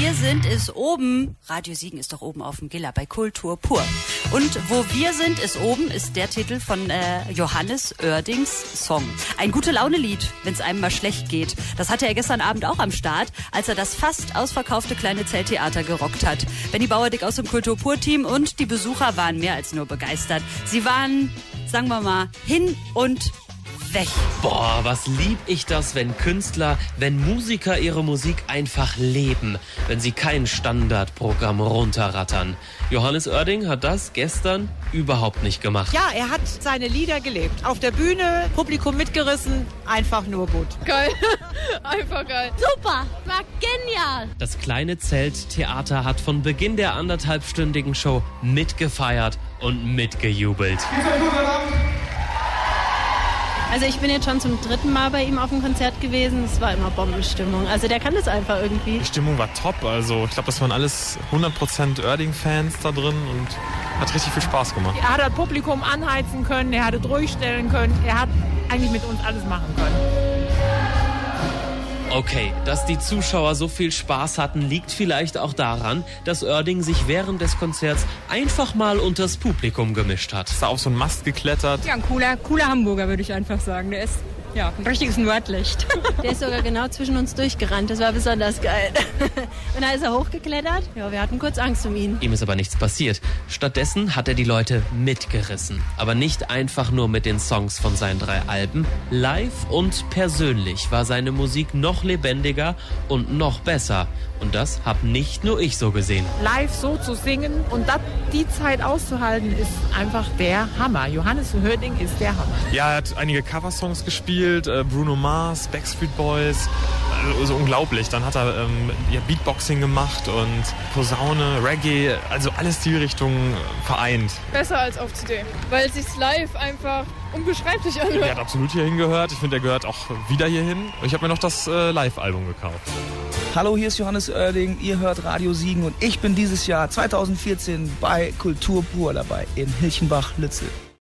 wir sind, ist oben. Radio Siegen ist doch oben auf dem Giller bei Kultur pur. Und wo wir sind, ist oben, ist der Titel von Johannes Oerdings Song. Ein Gute-Laune-Lied, wenn es einem mal schlecht geht. Das hatte er gestern Abend auch am Start, als er das fast ausverkaufte kleine Zelttheater gerockt hat. Benny Bauerdick aus dem Kultur pur-Team und die Besucher waren mehr als nur begeistert. Sie waren, sagen wir mal, hin und weg. Boah, was lieb ich das, wenn Künstler, wenn Musiker ihre Musik einfach leben, wenn sie kein Standardprogramm runterrattern. Johannes Oerding hat das gestern überhaupt nicht gemacht. Ja, er hat seine Lieder gelebt. Auf der Bühne, Publikum mitgerissen, einfach nur gut. Geil, einfach geil. Super, war genial. Das kleine Zelttheater hat von Beginn der 1,5-stündigen Show mitgefeiert und mitgejubelt. Also ich bin jetzt schon zum 3. Mal bei ihm auf dem Konzert gewesen. Es war immer Bombenstimmung. Also der kann das einfach irgendwie. Die Stimmung war top. Also ich glaube, das waren alles 100% Oerding-Fans da drin und hat richtig viel Spaß gemacht. Er hat das Publikum anheizen können, er hat es ruhig stellen können. Er hat eigentlich mit uns alles machen können. Okay, dass die Zuschauer so viel Spaß hatten, liegt vielleicht auch daran, dass Oerding sich während des Konzerts einfach mal unters Publikum gemischt hat. Ist da auf so einen Mast geklettert. Ja, ein cooler Hamburger, würde ich einfach sagen. Der ist ja ein richtiges Nordlicht. Der ist sogar genau zwischen uns durchgerannt. Das war besonders geil. Und dann ist er hochgeklettert. Ja, wir hatten kurz Angst um ihn. Ihm ist aber nichts passiert. Stattdessen hat er die Leute mitgerissen. Aber nicht einfach nur mit den Songs von seinen 3 Alben. Live und persönlich war seine Musik noch lebendiger und noch besser. Und das hab nicht nur ich so gesehen. Live so zu singen und die Zeit auszuhalten, ist einfach der Hammer. Johannes Oerding ist der Hammer. Ja, er hat einige Coversongs gespielt, Bruno Mars, Backstreet Boys, also unglaublich. Dann hat er Beatboxing gemacht und Posaune, Reggae, also alle Stilrichtungen vereint. Besser als auf CD, weil es sich live einfach unbeschreiblich anhört. Er hat absolut hier hingehört. Ich finde, er gehört auch wieder hierhin. Ich habe mir noch das Live-Album gekauft. Hallo, hier ist Johannes Oerding, ihr hört Radio Siegen und ich bin dieses Jahr 2014 bei Kultur pur dabei in Hilchenbach-Lützel.